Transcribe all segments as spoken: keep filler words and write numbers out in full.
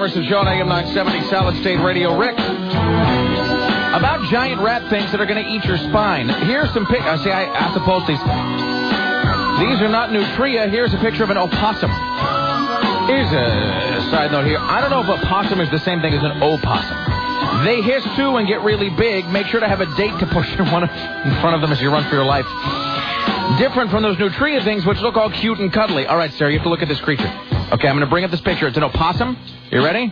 Emerson Show on A M nine seventy Solid State Radio. Rick, about giant rat things that are going to eat your spine. Here's some pic. I see. I have to post these. These are not nutria. Here's a picture of an opossum. Here's a side note here. I don't know if a possum is the same thing as an opossum. They hiss too and get really big. Make sure to have a date to push one in front of them as you run for your life. Different from those nutria things, which look all cute and cuddly. All right, Sarah, you have to look at this creature. Okay, I'm going to bring up this picture. It's an opossum. You ready?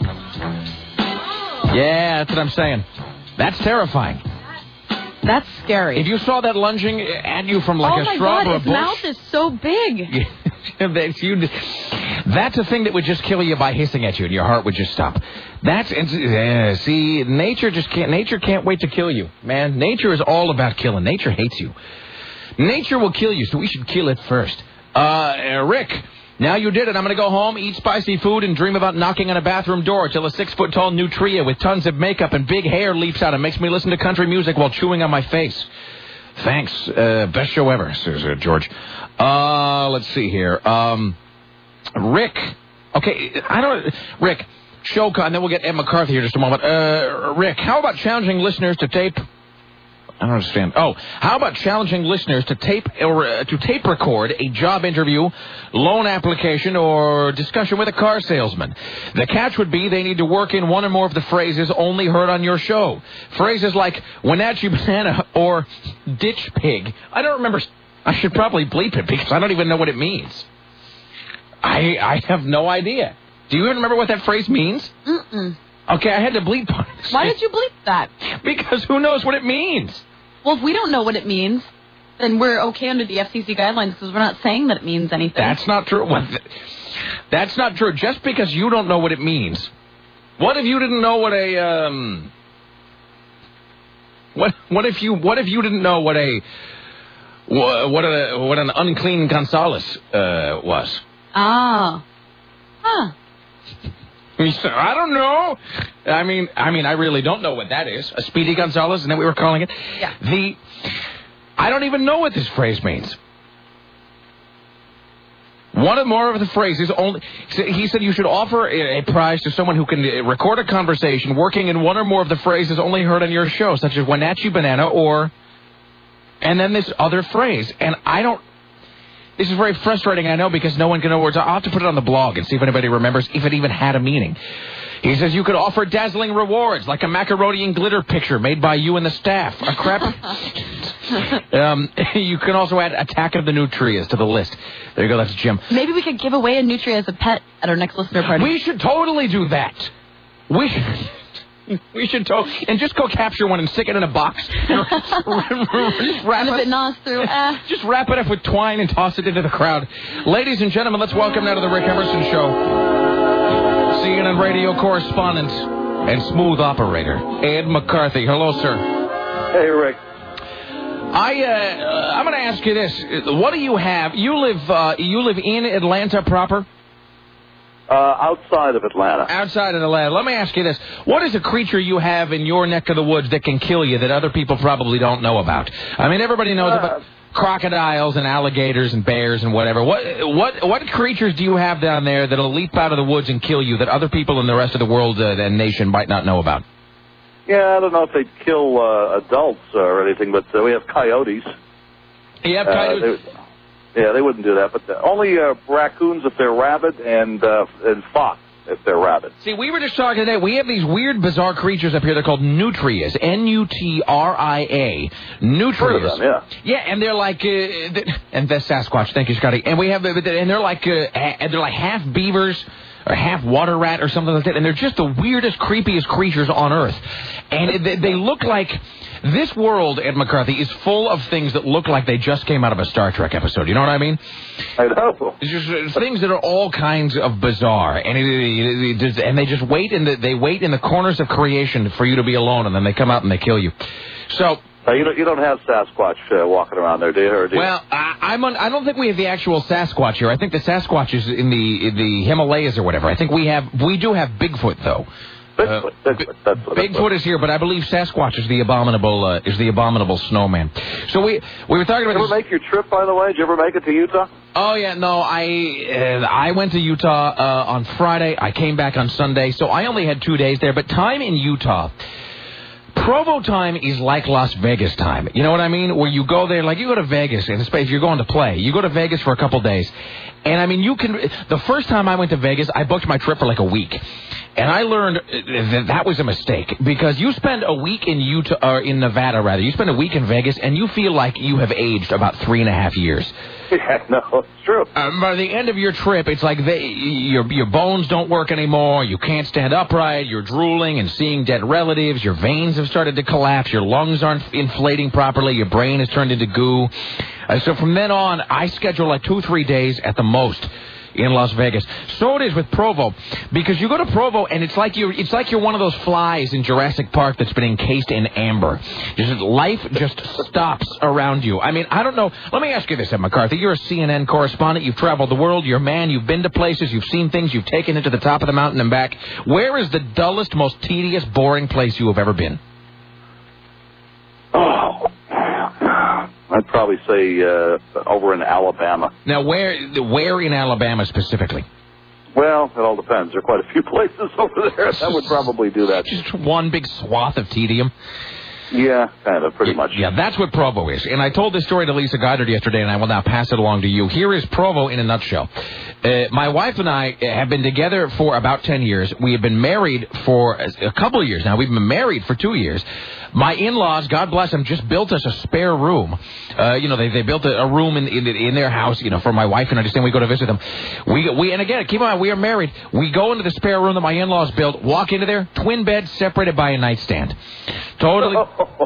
Yeah, that's what I'm saying. That's terrifying. That's scary. If you saw that lunging at you from like oh a my shrub God, or a its bush... mouth is so big. that's, you, that's a thing that would just kill you by hissing at you, and your heart would just stop. That's... Uh, see, nature just can't... Nature can't wait to kill you, man. Nature is all about killing. Nature hates you. Nature will kill you, so we should kill it first. Uh, Rick... Now you did it. I'm going to go home, eat spicy food, and dream about knocking on a bathroom door till a six-foot-tall nutria with tons of makeup and big hair leaps out and makes me listen to country music while chewing on my face. Thanks. Uh, best show ever, says uh, George. Uh, let's see here. Um, Rick. Okay, I don't... Rick, show... And then we'll get Ed McCarthy here in just a moment. Uh, Rick, how about challenging listeners to tape... I don't understand. Oh, how about challenging listeners to tape or uh, to tape record a job interview, loan application, or discussion with a car salesman? The catch would be they need to work in one or more of the phrases only heard on your show. Phrases like Wenatchee banana or ditch pig. I don't remember. I should probably bleep it because I don't even know what it means. I I have no idea. Do you even remember what that phrase means? Mm-mm. Okay, I had to bleep on it. Why did you bleep that? Because who knows what it means? Well, if we don't know what it means, then we're okay under the F C C guidelines because we're not saying that it means anything. That's not true. That's not true. Just because you don't know what it means. What if you didn't know what a um? What what if you what if you didn't know what a what a what an unclean Gonzalez uh, was? Ah. Huh. I don't know. I mean, I mean, I really don't know what that is. A Speedy Gonzalez, isn't that what we were calling it? Yeah. The, I don't even know what this phrase means. One or more of the phrases only. He said you should offer a prize to someone who can record a conversation working in one or more of the phrases only heard on your show, such as Wenatchee banana or, and then this other phrase. And I don't. This is very frustrating, I know, because no one can know words. I'll have to put it on the blog and see if anybody remembers if it even had a meaning. He says you could offer dazzling rewards, like a macaroni and glitter picture made by you and the staff. A crap. um, you can also add Attack of the Nutrias to the list. There you go, that's Jim. Maybe we could give away a nutria as a pet at our next listener party. We should totally do that. We should... We should talk and just go capture one and stick it in a box. just wrap it, it through, uh. Just wrap it up with twine and toss it into the crowd. Ladies and gentlemen, let's welcome now to the Rick Emerson Show, C N N radio correspondent and smooth operator, Ed McCarthy. Hello, sir. Hey, Rick. I uh, I'm going to ask you this: what do you have? You live uh, you live in Atlanta proper? Uh, outside of Atlanta. Outside of Atlanta. Let me ask you this. What is a creature you have in your neck of the woods that can kill you that other people probably don't know about? I mean, everybody knows uh, about crocodiles and alligators and bears and whatever. What what what creatures do you have down there that'll leap out of the woods and kill you that other people in the rest of the world uh, and nation might not know about? Yeah, I don't know if they'd kill uh, adults or anything, but uh, we have coyotes. You have coyotes? Uh, Yeah, they wouldn't do that, but the, only uh, raccoons if they're rabid and uh, and fox if they're rabid. See, we were just talking today. We have these weird, bizarre creatures up here. They're called nutrias, N U T R I A, nutrias. Heard of them, yeah. Yeah, and they're like, uh, and that's Sasquatch. Thank you, Scotty. And we have, and they're like, uh, and they're like half beavers or half water rat or something like that. And they're just the weirdest, creepiest creatures on Earth. And they, they look like. This world, Ed McCarthy, is full of things that look like they just came out of a Star Trek episode. You know what I mean? I know. It's just it's things that are all kinds of bizarre, and it, it, it, and they just wait in the they wait in the corners of creation for you to be alone, and then they come out and they kill you. So. Uh, you don't you don't have Sasquatch uh, walking around there, do you? Or do you? Well, I, I'm on, I don't think we have the actual Sasquatch here. I think the Sasquatch is in the in the Himalayas or whatever. I think we have we do have Bigfoot though. Bigfoot, Bigfoot, that's what Bigfoot Bigfoot is here, but I believe Sasquatch is the abominable uh, is the abominable snowman. So we we were talking about. Did you ever this. make your trip, by the way? Did you ever make it to Utah? Oh, yeah, no, I uh, I went to Utah uh, on Friday. I came back on Sunday, so I only had two days there. But time in Utah, Provo time is like Las Vegas time. You know what I mean? Where you go there, like you go to Vegas, and if you're going to play, you go to Vegas for a couple days. And, I mean, you can... The first time I went to Vegas, I booked my trip for like a week. And I learned that that was a mistake because you spend a week in Utah, or in Nevada, rather. You spend a week in Vegas, and you feel like you have aged about three and a half years. Yeah, no, it's true. Um, by the end of your trip, it's like they, your your bones don't work anymore. You can't stand upright. You're drooling and seeing dead relatives. Your veins have started to collapse. Your lungs aren't inflating properly. Your brain has turned into goo. Uh, so from then on, I schedule like two, three days at the most in Las Vegas. So it is with Provo, because you go to Provo and it's like you're it's like you're one of those flies in Jurassic Park that's been encased in amber. Just life just stops around you. I mean, I don't know. Let me ask you this, Ed McCarthy. You're a C N N correspondent. You've traveled the world. You're a man. You've been to places. You've seen things. You've taken it to the top of the mountain and back. Where is the dullest, most tedious, boring place you have ever been? Oh, I'd probably say uh, over in Alabama. Now, where where in Alabama specifically? Well, it all depends. There are quite a few places over there that would probably do that. Just one big swath of tedium. Yeah, kind of, pretty much. Yeah, that's what Provo is. And I told this story to Lisa Goddard yesterday, and I will now pass it along to you. Here is Provo in a nutshell. Uh, my wife and I have been together for about ten years. We have been married for a couple of years now. We've been married for two years. My in-laws, God bless them, just built us a spare room. Uh, you know, they they built a, a room in, in in their house, you know, for my wife and I. Just then we go to visit them. We we and again, keep in mind, we are married. We go into the spare room that my in-laws built, walk into there, twin beds separated by a nightstand. Totally.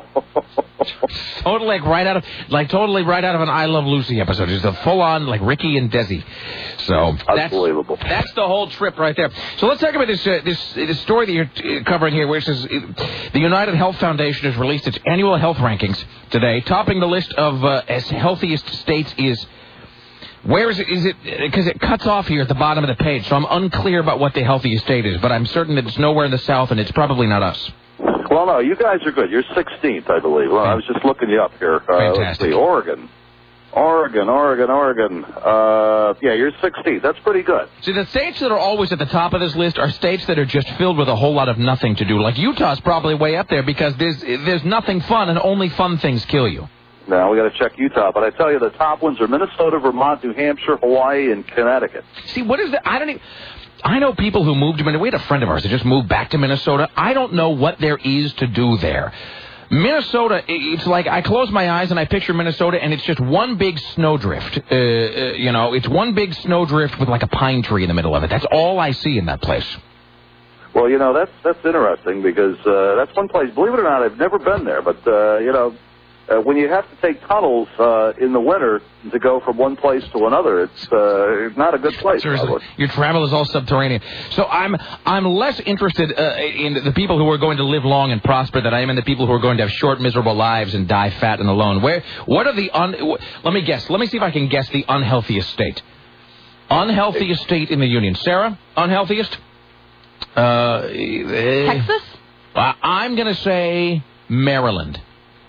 Totally like right out of like totally right out of an I Love Lucy episode. Just a full on like Ricky and Desi. So that's unbelievable. That's the whole trip right there. So let's talk about this uh, this this story that you're covering here, where it says uh, the United Health Foundation has released its annual health rankings today. Topping the list of uh, as healthiest states is. Where is it? Is it because it cuts off here at the bottom of the page? So I'm unclear about what the healthiest state is, but I'm certain that it's nowhere in the South, and it's probably not us. Well, no, you guys are good. You're sixteenth, I believe. Well, I was just looking you up here. Uh, Fantastic. Let's see, Oregon. Oregon, Oregon, Oregon. Uh, yeah, you're sixteenth. That's pretty good. See, the states that are always at the top of this list are states that are just filled with a whole lot of nothing to do. Like Utah's probably way up there because there's there's nothing fun, and only fun things kill you. Now, we got to check Utah, but I tell you, the top ones are Minnesota, Vermont, New Hampshire, Hawaii, and Connecticut. See, what is that? I don't even... I know people who moved to Minnesota. We had a friend of ours that just moved back to Minnesota. I don't know what there is to do there. Minnesota, it's like I close my eyes and I picture Minnesota, and it's just one big snowdrift. Uh, uh, you know, it's one big snowdrift with like a pine tree in the middle of it. That's all I see in that place. Well, you know, that's that's interesting because uh, that's one place, believe it or not, I've never been there, but, uh, you know, Uh, when you have to take tunnels uh, in the winter to go from one place to another, it's uh, not a good place. Seriously, your travel is all subterranean. So I'm I'm less interested uh, in the people who are going to live long and prosper than I am in the people who are going to have short, miserable lives and die fat and alone. Where? What are the un? Let me guess. Let me see if I can guess the unhealthiest state. Unhealthiest state in the union. Sarah, unhealthiest? Uh, Texas? Uh, I'm going to say Maryland.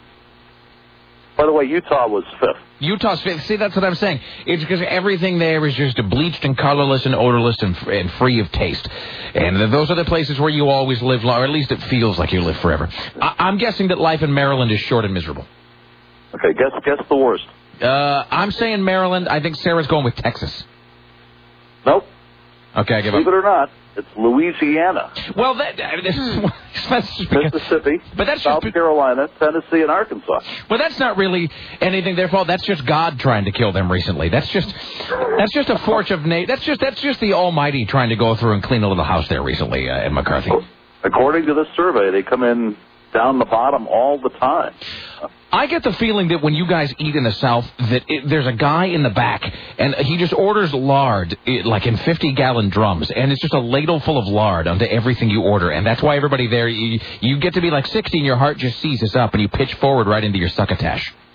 By the way, Utah was fifth. Utah's fifth. See, that's what I'm saying. It's because everything there is just bleached and colorless and odorless and, and free of taste. And those are the places where you always live long, or at least it feels like you live forever. I- I'm guessing that life in Maryland is short and miserable. Okay, guess guess the worst. Uh, I'm saying Maryland. I think Sarah's going with Texas. Nope. Okay, I give Believe up. it or not, it's Louisiana. Well, that, I mean, this is, that's just because, Mississippi, but that's South just, Carolina, Tennessee, and Arkansas. well, that's not really anything their fault. That's just God trying to kill them recently. That's just that's just a force of nature. That's just that's just the Almighty trying to go through and clean a little house there recently, uh, Ed McCarthy. According to this survey, they come in down the bottom all the time. I get the feeling that when you guys eat in the South, that it, there's a guy in the back, and he just orders lard, it, like in fifty-gallon drums, and it's just a ladle full of lard onto everything you order, and that's why everybody there, you, you get to be like sixty, and your heart just seizes up, and you pitch forward right into your succotash.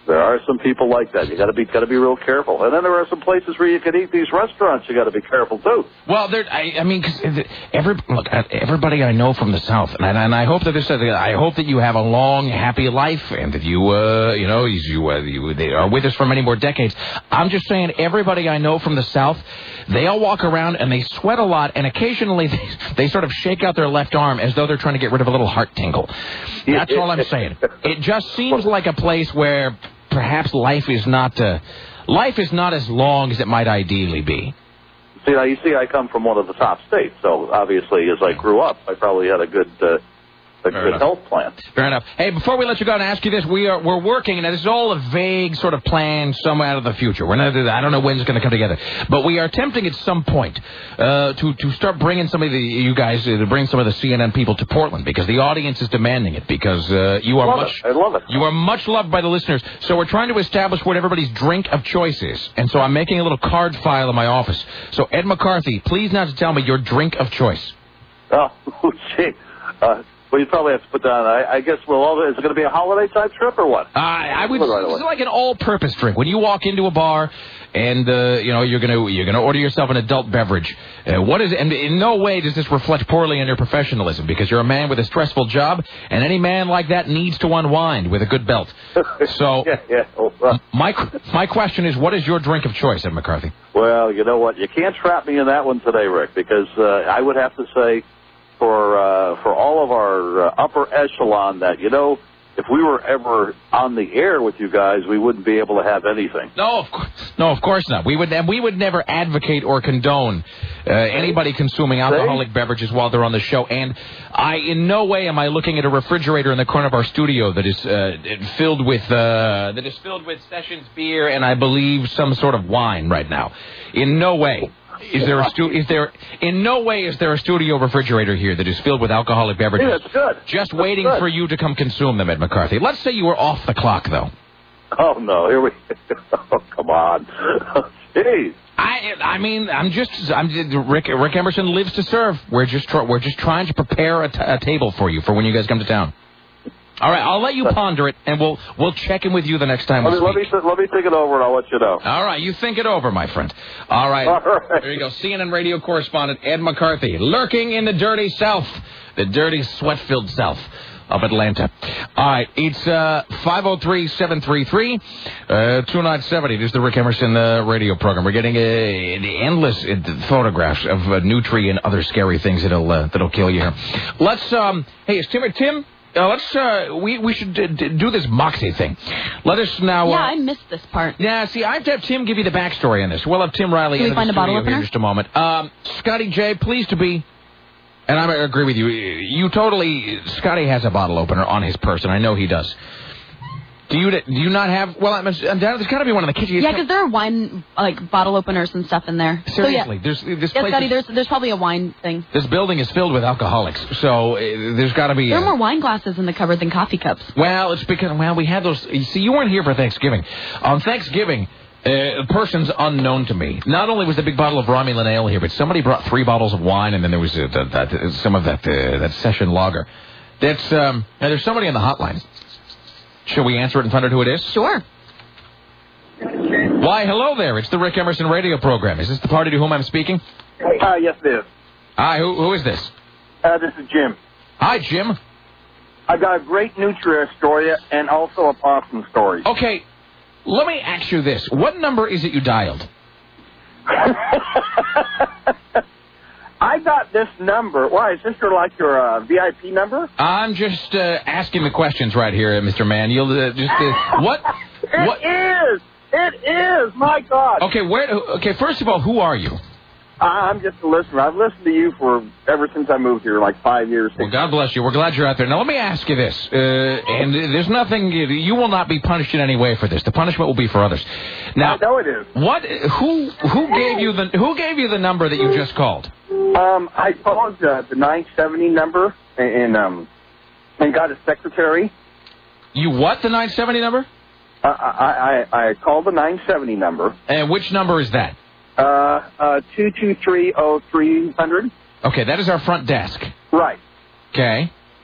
There are some people like that. You got to be got to be real careful. And then there are some places where you can eat these restaurants. You got to be careful too. Well, there. I, I mean, cause every look, everybody I know from the South, and, and I hope that this. I hope that you have a long, happy life, and that you, uh, you know, you, uh, you they are with us for many more decades. I'm just saying, everybody I know from the South, they all walk around and they sweat a lot, and occasionally they, they sort of shake out their left arm as though they're trying to get rid of a little heart tingle. That's all I'm saying. It just seems like a place where perhaps life is not uh, life is not as long as it might ideally be. See, now you see, I come from one of the top states, so obviously, as I grew up, I probably had a good. Uh, A Fair good enough. health plan. Fair enough. Hey, before we let you go and ask you this, we are we're working, and this is all a vague sort of plan somewhere out of the future. We're not, I don't know when it's going to come together, but we are attempting at some point uh, to to start bringing some of the you guys uh, to bring some of the C N N people to Portland, because the audience is demanding it, because uh, you are love much it. I love it. you are much loved by the listeners. So we're trying to establish what everybody's drink of choice is, and so I'm making a little card file in my office. So Ed McCarthy, please not to tell me your drink of choice. Oh, gee. Uh, Well, you probably have to put down. I, I guess. Well, all, is it going to be a holiday type trip or what? Uh, I would. Right It's like an all-purpose drink. When you walk into a bar, and uh, you know you're gonna you're gonna order yourself an adult beverage. Uh, what is? And in no way does this reflect poorly on your professionalism, because you're a man with a stressful job, and any man like that needs to unwind with a good belt. So, yeah, yeah. Oh, uh, my my question is, what is your drink of choice, Ed McCarthy? Well, you know what? You can't trap me in that one today, Rick, because uh, I would have to say. For uh, for all of our uh, upper echelon, that you know, if we were ever on the air with you guys, we wouldn't be able to have anything. No, of course, no, of course not. We would, and we would never advocate or condone uh, anybody consuming alcoholic beverages while they're on the show. And I, in no way, am I looking at a refrigerator in the corner of our studio that is uh, filled with uh, that is filled with Sessions beer and I believe some sort of wine right now. In no way. Is there a stu- is there in no way is there a studio refrigerator here that is filled with alcoholic beverages? Yeah, that's good. Just that's waiting good. for you to come consume them, Ed McCarthy. Let's say you were off the clock, though. Oh no! Here we. Oh, come on. Jeez. I I mean I'm just I'm Rick Rick Emerson lives to serve. We're just tr- we're just trying to prepare a, t- a table for you for when you guys come to town. All right, I'll let you ponder it, and we'll we'll check in with you the next time we Let me, let me, speak. th- let me think it over, and I'll let you know. All right, you think it over, my friend. All right. All right. There you go. C N N radio correspondent Ed McCarthy, lurking in the dirty South, the dirty, sweat-filled South of Atlanta. All right, it's uh, five oh three, seven three three, two nine seven oh. This is the Rick Emerson uh, radio program. We're getting uh, the endless uh, photographs of uh, Nutri and other scary things that'll uh, that'll kill you here. Let's, um, hey, is Tim, Tim? Uh, let's, uh, we, we should d- d- do this Moxie thing. Let us now... Uh, yeah, I missed this part. Yeah, see, I have to have Tim give you the backstory on this. We'll have Tim Riley Can we in find the a bottle studio here in opener? just a moment. Um, Scotty J, pleased to be... And I agree with you. You totally... Scotty has a bottle opener on his person. I know he does. Do you do you not have... Well, I'm, I'm down, there's got to be one in the kitchen. Yeah, because there are wine, like, bottle openers and stuff in there. Seriously, so, yeah. there's this Yeah, place Scotty, is, there's, there's probably a wine thing. This building is filled with alcoholics, so uh, there's got to be... There are uh, more wine glasses in the cupboard than coffee cups. Well, it's because, well, we had those... You see, you weren't here for Thanksgiving. On Thanksgiving... Uh, a person's unknown to me. Not only was the big bottle of Romulan ale here, but somebody brought three bottles of wine, and then there was uh, that, that, some of that uh, that session lager. That's um. Now there's somebody on the hotline. Shall we answer it and find out who it is? Sure. Why, hello there. It's the Rick Emerson radio program. Is this the party to whom I'm speaking? Uh, yes, it is. Hi, who who is this? Uh, this is Jim. Hi, Jim. I got a great Nutria story and also a possum story. Okay, let me ask you this. What number is it you dialed? I got this number. Why, is this your, like, your uh, V I P number? I'm just uh, asking the questions right here, Mister Mann. You'll uh, just uh, what? It what? is. It is. My God. Okay, where? Okay, first of all, who are you? I'm just a listener. I've listened to you for ever since I moved here, like five years. Well, God bless you. We're glad you're out there. Now, let me ask you this. Uh, and there's nothing, you will not be punished in any way for this. The punishment will be for others. Now, I know it is. What, who, who gave you the, who gave you the number that you just called? Um, I called uh, the nine seventy number and, um, and got a secretary. You what, the nine seventy number? Uh, I, I, I called the nine seventy number. And which number is that? Uh, uh, two two three oh three hundred. Okay, that is our front desk. Right. Okay.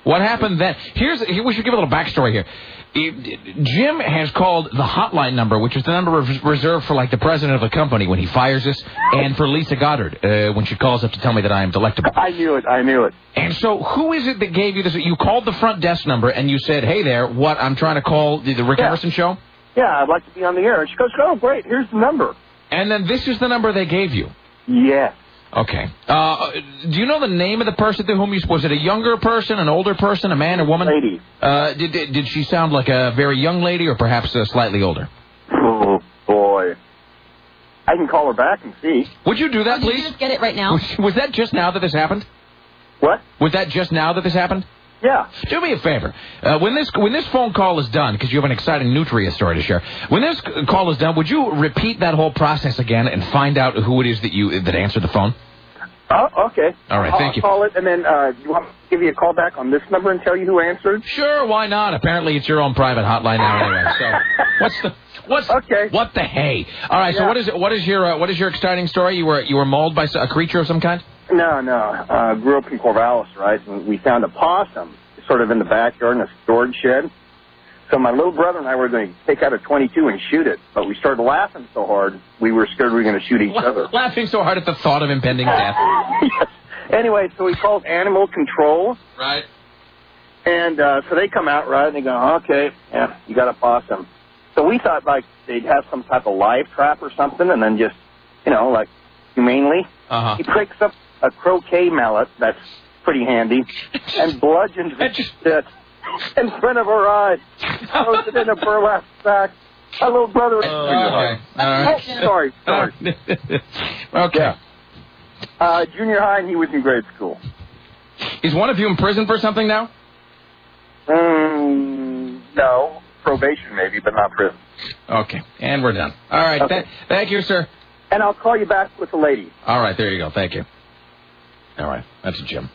What happened then? Here's here, we should give a little backstory here. Jim has called the hotline number, which is the number reserved for, like, the president of a company when he fires us, and for Lisa Goddard uh, when she calls up to tell me that I am delectable. I knew it. I knew it. And so who is it that gave you this? You called the front desk number, and you said, hey there, what, I'm trying to call the, the Rick yeah. Emerson show? Yeah, I'd like to be on the air. And she goes, oh, great, here's the number. And then this is the number they gave you? Yes. Okay. Uh, do you know the name of the person to whom you... Was it a younger person, an older person, a man, a woman? Lady. Uh, did, did, did she sound like a very young lady or perhaps uh, slightly older? Oh, boy. I can call her back and see. Would you do that, oh, please? Did you just get it right now? Was, was that just now that this happened? What? Was that just now that this happened? Yeah. Do me a favor. Uh, when this when this phone call is done, because you have an exciting Nutria story to share, when this call is done, would you repeat that whole process again and find out who it is that you that answered the phone? Oh, okay. All right, I'll, thank you. I'll call it, and then uh, you want me to give you a call back on this number and tell you who answered? Sure, why not? Apparently, it's your own private hotline now, anyway. So, what's the what's okay? What the hey? All right. Yeah. So, what is it? What is your uh, what is your exciting story? You were you were mauled by a creature of some kind? No, no. Uh, grew up in Corvallis, right? And we found a possum sort of in the backyard in a storage shed. So my little brother and I were going to take out a twenty-two and shoot it, but we started laughing so hard we were scared we were going to shoot each La- other. Laughing so hard at the thought of impending death. Yes. Anyway, so we called animal control. Right. And uh, so they come out, right, and they go, okay, yeah, you got a possum. So we thought, like, they'd have some type of live trap or something, and then just, you know, like, humanely. Uh-huh. He picks up a croquet mallet that's pretty handy and bludgeons it just... shit in front of our eyes. Throws it in a burlap sack. My little brother was... Uh, okay. All right. Oh, sorry, sorry. Okay. Yeah. Uh, junior high, and he was in grade school. Is one of you in prison for something now? Um, no. Probation, maybe, but not prison. Okay. And we're done. All right. Okay. Th- thank you, sir. And I'll call you back with the lady. All right. There you go. Thank you. All right. That's Jim.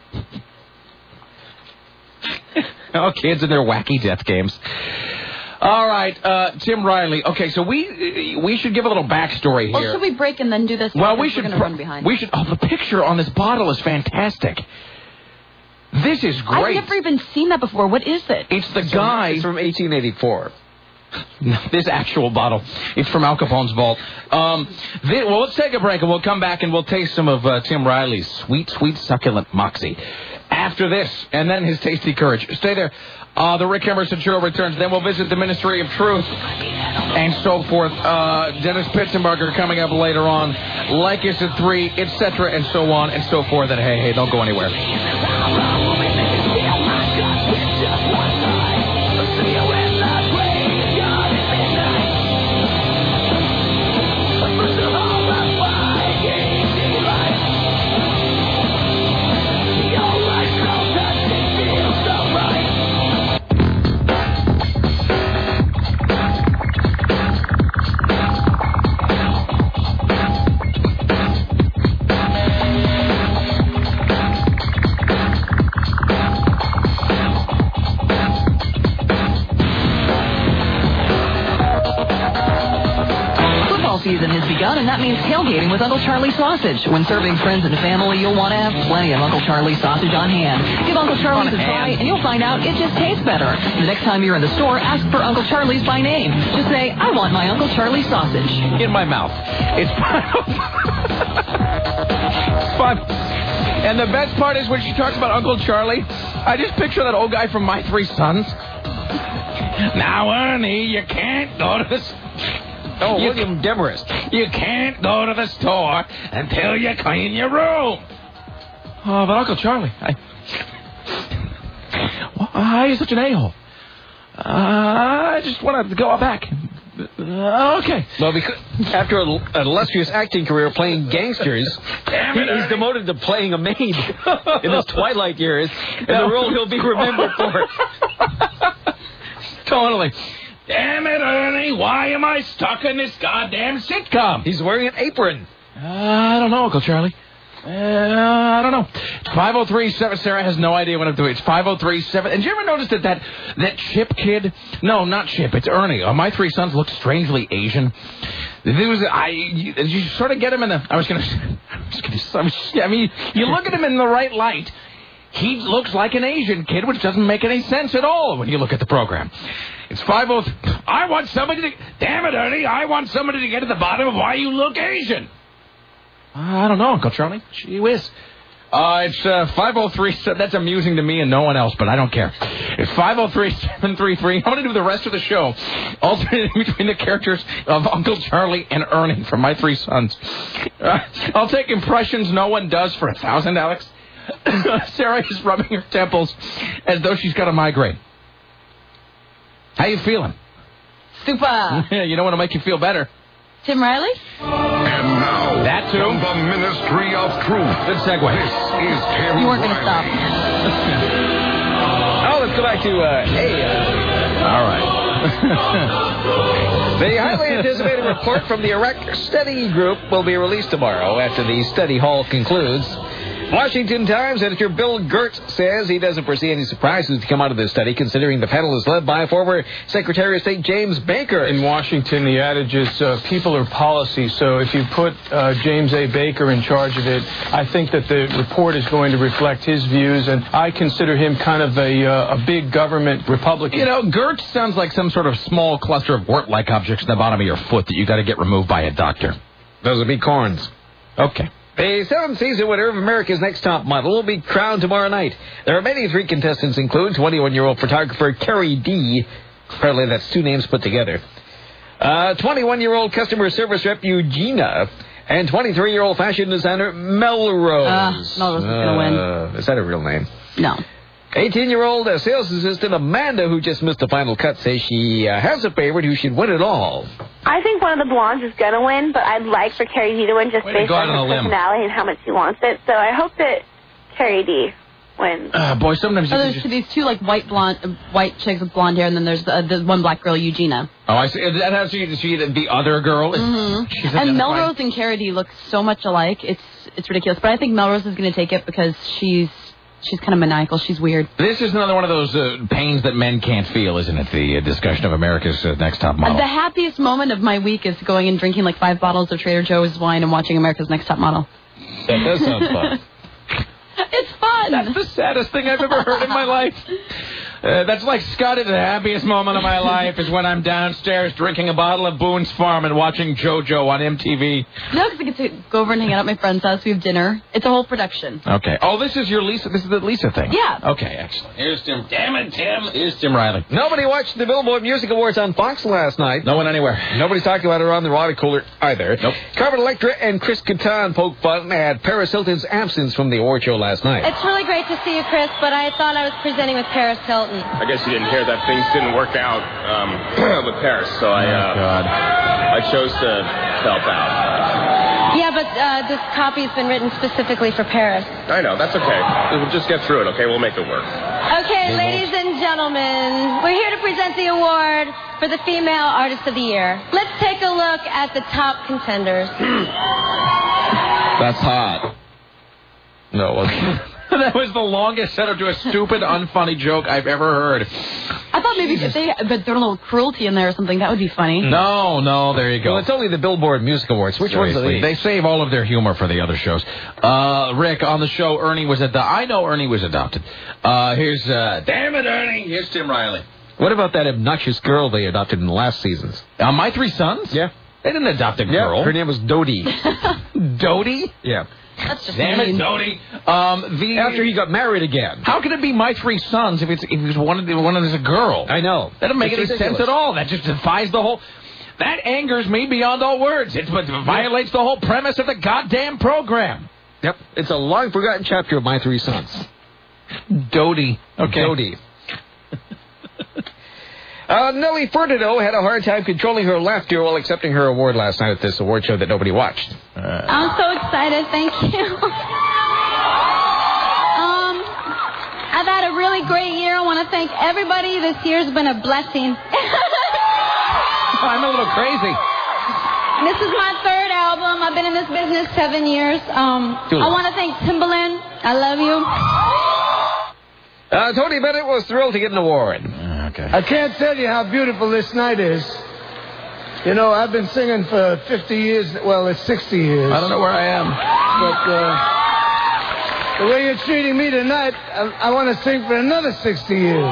Oh, kids and their wacky death games. All right, uh, Tim Riley. Okay, so we we should give a little backstory here. Well, should we break and then do this? Well, we should. We're gonna run behind. We should. Oh, the picture on this bottle is fantastic. This is great. I've never even seen that before. What is it? It's the guy. It's from eighteen eighty-four. This actual bottle. It's from Al Capone's vault. Um, th- well, let's take a break, and we'll come back, and we'll taste some of uh, Tim Riley's sweet, sweet, succulent moxie. After this, and then his tasty courage. Stay there. Uh, the Rick Emerson Show returns. Then we'll visit the Ministry of Truth and so forth. Uh, Dennis Pitzenberger coming up later on. Like us at three, et cetera, and so on and so forth. And hey, hey, don't go anywhere. Season has begun, and that means tailgating with Uncle Charlie Sausage. When serving friends and family, you'll want to have plenty of Uncle Charlie Sausage on hand. Give Uncle Charlie's a try, and you'll find out it just tastes better. The next time you're in the store, ask for Uncle Charlie's by name. Just say, I want my Uncle Charlie Sausage. In my mouth. It's fun. And the best part is when she talks about Uncle Charlie, I just picture that old guy from My Three Sons. Now, Ernie, you can't go to the... Oh, you, William Demarest. You can't go to the store until you clean your room. Oh, but Uncle Charlie, I... Why are you such an a-hole? Uh, I just want to go back. Uh, okay. Well, because after an illustrious acting career playing gangsters, he, he's demoted to playing a maid in his twilight years, and the role he'll be remembered for. Totally. Damn it, Ernie, why am I stuck in this goddamn sitcom? He's wearing an apron. Uh, I don't know, Uncle Charlie. Uh, I don't know. It's five oh three seven. Sarah has no idea what I'm doing. It's five oh three seven. And did you ever notice that that, that Chip kid? No, not Chip. It's Ernie. Uh, My Three Sons look strangely Asian. There was, I, you, you sort of get him in the... I was going to... I was going to... I mean, you look at him in the right light, he looks like an Asian kid, which doesn't make any sense at all when you look at the program. It's five oh... I want somebody to... Damn it, Ernie, I want somebody to get to the bottom of why you look Asian. I don't know, Uncle Charlie. Gee whiz. Uh, it's uh, five oh three... That's amusing to me and no one else, but I don't care. It's five oh three, seven three three. I'm going to do the rest of the show alternating between the characters of Uncle Charlie and Ernie from My Three Sons. Uh, I'll take impressions no one does for a thousand, Alex. Sarah is rubbing her temples as though she's got a migraine. How you feeling? Super. You know what'll make you feel better? Tim Riley? And now, that too. From the Ministry of Truth. Good segue. This is Tim You weren't going to Riley. stop. Oh, let's go back to uh, A. All right. The highly anticipated report from the Iraq Study Group will be released tomorrow after the study hall concludes. Washington Times editor Bill Gertz says he doesn't foresee any surprises to come out of this study, considering the panel is led by former Secretary of State James Baker. In Washington, the adage is uh, people are policy, so if you put uh, James A. Baker in charge of it, I think that the report is going to reflect his views, and I consider him kind of a, uh, a big government Republican. You know, Gertz sounds like some sort of small cluster of wart-like objects in the bottom of your foot that you got to get removed by a doctor. Those would be corns. Okay. The seventh season winner of America's Next Top Model will be crowned tomorrow night. The remaining three contestants include twenty-one-year-old photographer Carrie D. Apparently that's two names put together. Uh, twenty-one-year-old customer service rep Eugenia. And twenty-three-year-old fashion designer Melrose. Uh, Melrose is going to win. Uh, is that a real name? No. eighteen-year-old uh, sales assistant Amanda, who just missed the final cut, says she uh, has a favorite who should win it all. I think one of the blondes is going to win, but I'd like for Carrie D to win just Way to based go on out on her a limb. personality and how much she wants it. So I hope that Carrie D wins. Uh, boy, sometimes So you there's just... these two like white blonde, uh, white chicks with blonde hair, and then there's the, the one black girl, Eugenia. Oh, I see. That has to see the, the other girl. Mm-hmm. She's And identified. Melrose and Carrie D look so much alike. It's it's ridiculous. But I think Melrose is going to take it because she's she's kind of maniacal. She's weird. This is another one of those uh, pains that men can't feel, isn't it? The uh, discussion of America's uh, Next Top Model. The happiest moment of my week is going and drinking like five bottles of Trader Joe's wine and watching America's Next Top Model. That does sound fun. It's fun. That's the saddest thing I've ever heard in my life. Uh, that's like Scotty, the happiest moment of my life is when I'm downstairs drinking a bottle of Boone's Farm and watching JoJo on M T V. No, because I get to go over and hang out at my friend's house. We have dinner. It's a whole production. Okay. Oh, this is your Lisa. This is the Lisa thing. Yeah. Okay, excellent. Here's Tim. Damn it, Tim. Here's Tim Riley. Nobody watched the Billboard Music Awards on Fox last night. No one anywhere. Nobody's talking about it around the water cooler either. Nope. Carmen Electra and Chris Kattan poked fun at Paris Hilton's absence from the award show last night. It's really great to see you, Chris, but I thought I was presenting with Paris Hilton. I guess you didn't hear that things didn't work out um, with Paris, so I uh, Oh, God. I chose to help out. Yeah, but uh, this copy's been written specifically for Paris. I know, that's okay. We'll just get through it, okay? We'll make it work. Okay, ladies and gentlemen, we're here to present the award for the Female Artist of the Year. Let's take a look at the top contenders. That's hot. No, it wasn't. That was the longest setup to a stupid, unfunny joke I've ever heard. I thought maybe if they but throw a little cruelty in there or something, that would be funny. No, no, there you go. Well, it's only the Billboard Music Awards. Which one's the Seriously, lead? they save all of their humor for the other shows. Uh, Rick, on the show, Ernie was adopted. I know Ernie was adopted. Uh, here's, uh, damn it, Ernie. Here's Tim Riley. What about that obnoxious girl they adopted in the last seasons? Uh, My Three Sons? Yeah. They didn't adopt a girl. Yeah, her name was Dodie. Dodie? Yeah. That's just Damn mean. it, Dodie. Um, the After he got married again. How can it be My Three Sons if it's if it's one of the, one of them's a girl? I know. That doesn't make It's any ridiculous. sense at all. That just defies the whole. That angers me beyond all words. It violates the whole premise of the goddamn program. Yep. It's a long forgotten chapter of My Three Sons. Dodie. Okay. Dodie. Uh, Nellie Furtado had a hard time controlling her laughter while accepting her award last night at this award show that nobody watched. Uh, I'm so excited. Thank you. um, I've had a really great year. I want to thank everybody. This year's been a blessing. I'm a little crazy. This is my third album. I've been in this business seven years. Um, I want to thank Timbaland. I love you. Uh, Tony Bennett was thrilled to get an award. Okay. I can't tell you how beautiful this night is. You know, I've been singing for fifty years. Well, it's sixty years. I don't know where I am. But The way you're treating me tonight, I, I want to sing for another sixty years.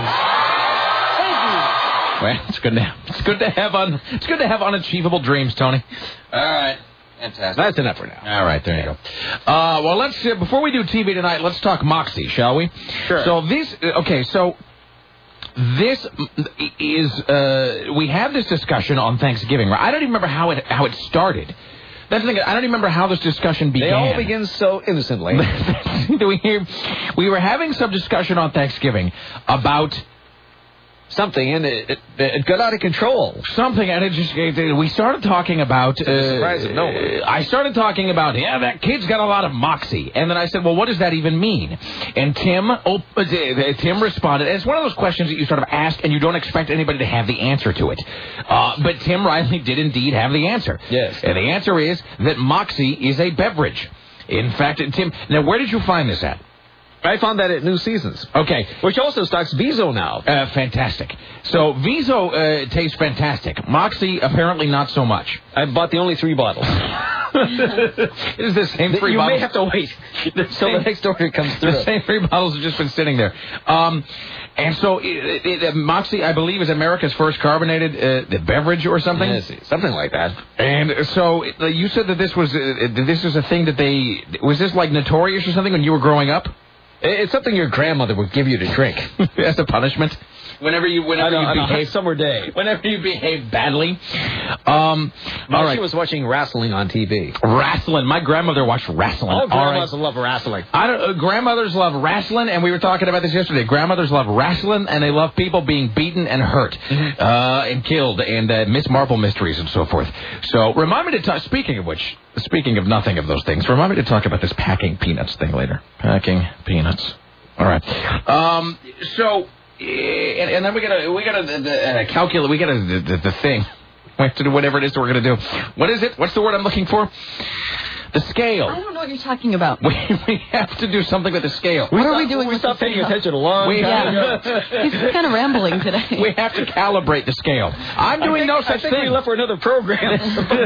Well, it's good to have, it's good to have un, it's good to have unachievable dreams, Tony. All right. Fantastic. That's enough for now. All right, there you go. Uh, well, let's uh, before we do T V tonight, let's talk Moxie, shall we? Sure. So this, okay, so this is uh, we had this discussion on Thanksgiving. Right? I don't even remember how it how it started. That's the thing. I don't even remember how this discussion began. They all begin so innocently. we we were having some discussion on Thanksgiving about something, and it, it, it got out of control. Something, and it just it, we started talking about. Uh, surprise of no one. I started talking about, yeah, that kid's got a lot of moxie, and then I said, well, what does that even mean? And Tim, oh, uh, Tim responded. And it's one of those questions that you sort of ask, and you don't expect anybody to have the answer to it. Uh, but Tim Riley did indeed have the answer. Yes, and the answer is that moxie is a beverage. In fact, Tim, now where did you find this at? I found that at New Seasons. Okay. Which also stocks Viso now. Uh, fantastic. So Viso uh, tastes fantastic. Moxie, apparently not so much. I bought the only three bottles. It's the same three you bottles. You may have to wait until the next order comes through. The same three bottles have just been sitting there. Um, and so it, it, it, Moxie, I believe, is America's first carbonated uh, the beverage or something. Yes, something like that. And so uh, you said that this was uh, this was a thing that they... Was this like notorious or something when you were growing up? It's something your grandmother would give you to drink as a punishment. Whenever you, whenever know, you behave, summer day. Whenever you behave badly. Um, all right. She was watching wrestling on T V. Wrestling. My grandmother watched wrestling. All grandmothers right. love wrestling. I don't. Uh, grandmothers love wrestling, and we were talking about this yesterday. Grandmothers love wrestling, and they love people being beaten and hurt, mm-hmm. uh, and killed, and uh, Miss Marple mysteries and so forth. So, remind me to talk. Speaking of which, speaking of nothing of those things, remind me to talk about this packing peanuts thing later. Packing peanuts. All right. Um. So. And, and then we gotta we gotta uh, calculate. We gotta the, the, the thing. We have to do whatever it is that we're gonna do. What is it? What's the word I'm looking for? The scale. I don't know what you're talking about. We, we have to do something with the scale. What we are we doing? We with stopped the paying attention a long we time have, ago. He's kind of rambling today. We have to calibrate the scale. I'm doing think, no such I think thing. We left for another program.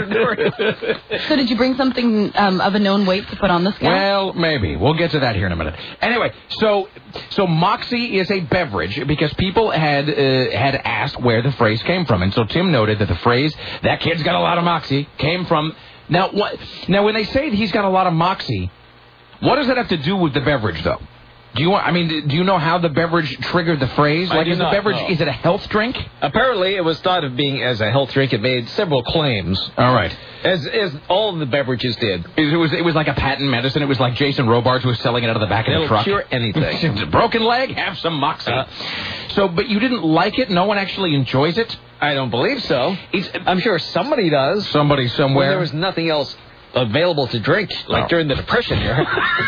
So did you bring something um, of a known weight to put on the scale? Well, maybe. We'll get to that here in a minute. Anyway, so so Moxie is a beverage because people had uh, had asked where the phrase came from, and so Tim noted that the phrase "that kid's got a lot of moxie" came from. Now, what? Now, when they say he's got a lot of moxie, what does that have to do with the beverage, though? Do you want? I mean, do you know how the beverage triggered the phrase? I Like, do is the not, beverage? no. Is it a health drink? Apparently, it was thought of being as a health drink. It made several claims. All right, as as all of the beverages did. It was it was like a patent medicine. It was like Jason Robards was selling it out of the back of It'll the truck. cure anything. Broken leg, have some moxie. Uh, so, but you didn't like it. No one actually enjoys it. I don't believe so. It's, I'm sure somebody does. Somebody somewhere. When there was nothing else available to drink, like oh. during the Depression era.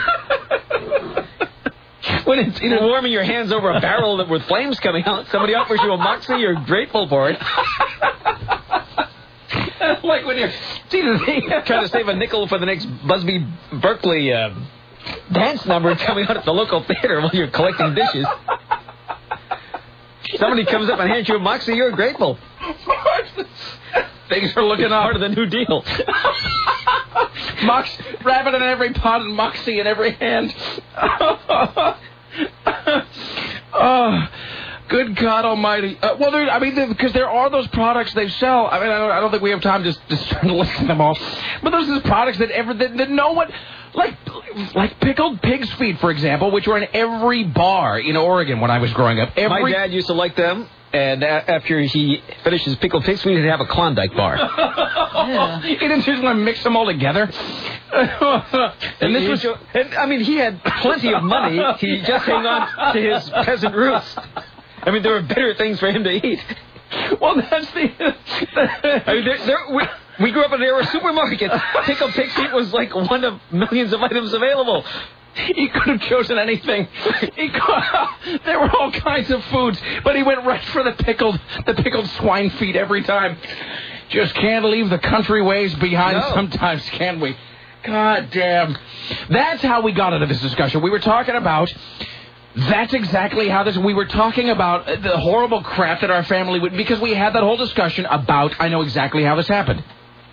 When it's you know, warming your hands over a barrel that with flames coming out, somebody offers you a moxie, you're grateful for it. Like when you're trying to save a nickel for the next Busby Berkeley uh, dance number coming out at the local theater while you're collecting dishes. Somebody comes up and hands you a moxie, you're grateful. Things are looking up. Part of the New Deal. Mox, rabbit in every pot and moxie in every hand. Oh, good God Almighty! Uh, well, there, I mean, because there are those products they sell. I mean, I don't, I don't think we have time to just try to list them all. But there's those products that ever that, that no one. Like, like pickled pig's feet, for example, which were in every bar in Oregon when I was growing up. Every... My dad used to like them, and a- after he finished his pickled pig's feet, he'd have a Klondike bar. Yeah. He didn't just want to mix them all together. And this was, and, I mean, he had plenty of money. He just hung on to his peasant roots. I mean, there were better things for him to eat. Well, that's the... I mean, there, there, we, we grew up in there were supermarkets. Pickled pig's feet was like one of millions of items available. He could have chosen anything. He could, there were all kinds of foods, but he went right for the pickled, the pickled swine feet every time. Just can't leave the country ways behind no. sometimes, can we? God damn. That's how we got into this discussion. We were talking about... That's exactly how this... We were talking about the horrible crap that our family would... Because we had that whole discussion about... I know exactly how this happened.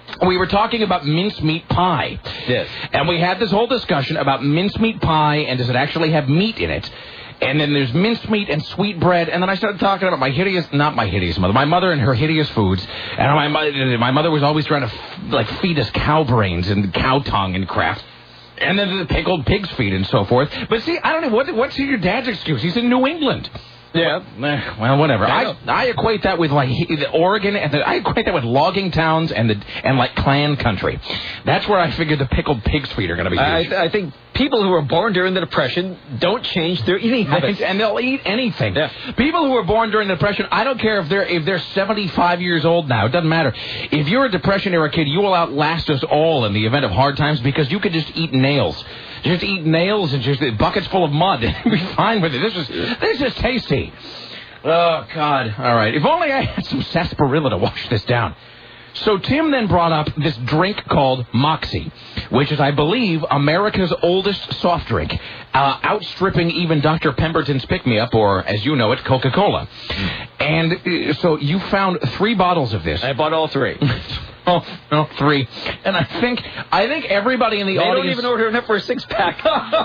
we were talking about mincemeat pie. Yes. And we had this whole discussion about mincemeat pie and does it actually have meat in it. And then there's mincemeat and sweetbread. And then I started talking about my hideous, not my hideous mother, my mother and her hideous foods. And my, my mother was always trying to, like, feed us cow brains and cow tongue and crap. And then the pickled pig's feet and so forth. But see, I don't know, what, what's your dad's excuse? He's in New England. Yeah. Well, whatever. I, I, I equate that with, like, the Oregon, and the, I equate that with logging towns and, the, and like, clan country. That's where I figure the pickled pig's feet are going to be used. I, I think people who were born during the Depression don't change their eating habits. And they'll eat anything. Yeah. People who were born during the Depression, I don't care if they're if they're seventy-five years old now. It doesn't matter. If you're a Depression-era kid, you will outlast us all in the event of hard times because you could just eat nails. Just eat nails and just buckets full of mud and be fine with it. This is this is tasty. Oh, God. All right. If only I had some sarsaparilla to wash this down. So Tim then brought up this drink called Moxie, which is, I believe, America's oldest soft drink, uh, outstripping even Doctor Pemberton's Pick-Me-Up, or, as you know it, Coca-Cola. And uh, so you found three bottles of this. I bought all three. Oh, no, three. And I think I think everybody in the they audience... They don't even order enough for a six-pack.